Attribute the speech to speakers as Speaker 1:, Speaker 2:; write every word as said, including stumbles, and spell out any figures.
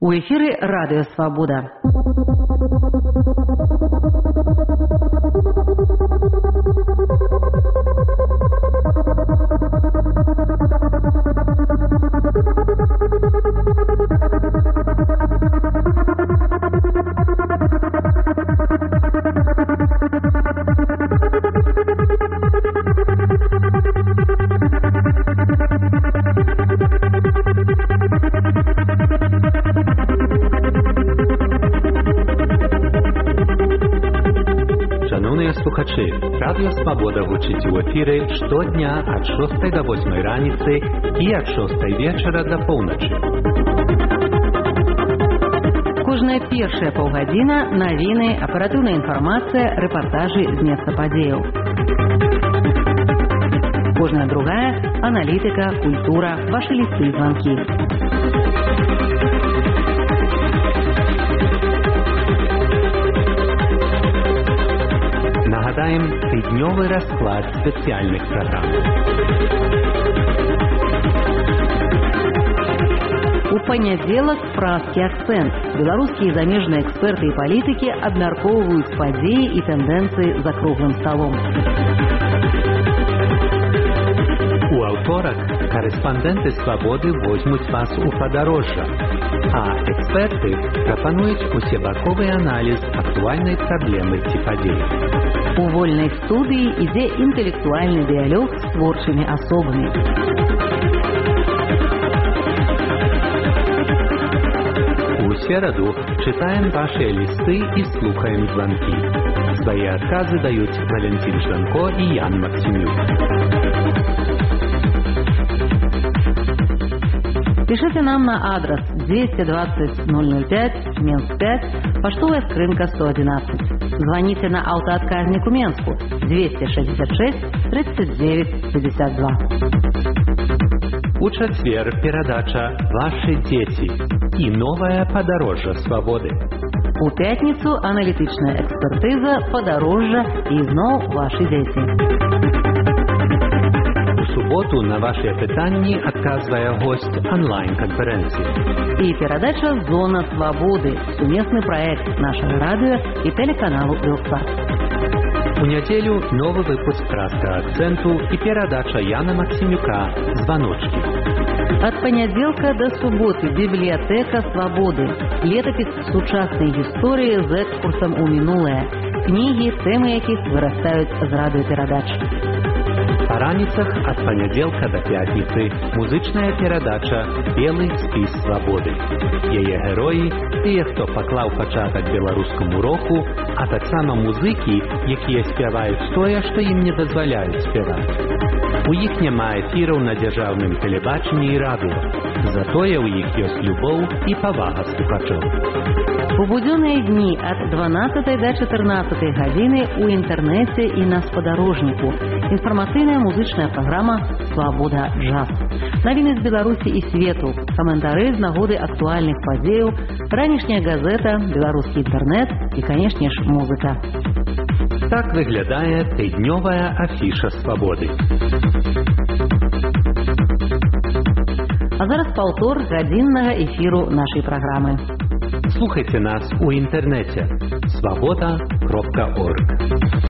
Speaker 1: У эфире «Радио Свобода».
Speaker 2: Шановні слухачі, Радіо Свобода гучить у ефірі щодня від шостої до восьмої ранці і від шостої вечора до полночі.
Speaker 1: Кожная першая паўгадзіна навіны, аператыўная інфармацыя, рэпартажы з месца падзеяў. Кожная другая аналітыка, культура, вашы лісты і званкі.
Speaker 2: Нагадаем тыднёвы расклад спецыяльных праграм.
Speaker 1: У панядзелак празкі акцэнт. Беларускія і замежныя эксперты і палітыкі абмяркоўваюць падзеі і тэндэнцыі за круглым сталом.
Speaker 2: У аўторак корэспандэнты Свабоды возьмуць вас у падарожжа, а эксперты прапануюць усебаковы аналіз актуальнай праблемы ці падзеі.
Speaker 1: У вольнай студыі ідзе інтэлектуальны дыялог з творчымі асобамі.
Speaker 2: У сераду читаем ваши листы и слухаем звонки. Свои отказы дают Валентин Жданко и Ян Максимюк.
Speaker 1: Пишите нам на адрес двести двадцать ноль ноль пять, Менск пять, поштовая скрынка сто одиннадцать. Звоните на автоотказник у Менску двести шестьдесят шесть тридцать девять пятьдесят два.
Speaker 2: У четверг передача «Ваши дети» и новое подорожжа свободы.
Speaker 1: У пятницу аналитичная экспертиза подорожжа и снова ваши дети.
Speaker 2: У суботу на ваши питания отказывая гость онлайн-конференции.
Speaker 1: И передача «Зона свободы» – совместный проект нашего радио и телеканалу «Белсат».
Speaker 2: У неделю новый выпуск «Праска акценту» и передача Яна Максимюка «Звоночки».
Speaker 1: От понеделька до субботы библиотека свободы. Летопись сучасной истории с экскурсом у минулое. Книги, темы яких вырастают з радиопередач.
Speaker 2: По раніцах от понеделька до пятницы музычная передача «Белый спіс свободы». Яе герои – тыя, хто паклаў пачатак беларускаму року, а таксама музыкі, якія спяваюць тое, што ім не дазваляюць спяваць. У іх няма эфіраў на дзяржаўным тэлебачанні і радыё. Затое ў іх ёсць любоў і павага слухачоў.
Speaker 1: У будённыя дні ад дванаццатай да чатырнаццатай гадзіны у інтэрнэце і на спадарожніку. Інфармацыйная музычная праграма «Свобода джаз». Навіны з Беларусі і свету, каментары з нагоды актуальных падзеяў, ранішняя газета, беларускі інтэрнэт і, канешне ж, музыка.
Speaker 2: Так выглядае тыднёвая афіша свабоды.
Speaker 1: А зараз паўтор гадзіннага эфіру нашай праграмы.
Speaker 2: Слухайте нас у інтэрнэце свобода кропка орг.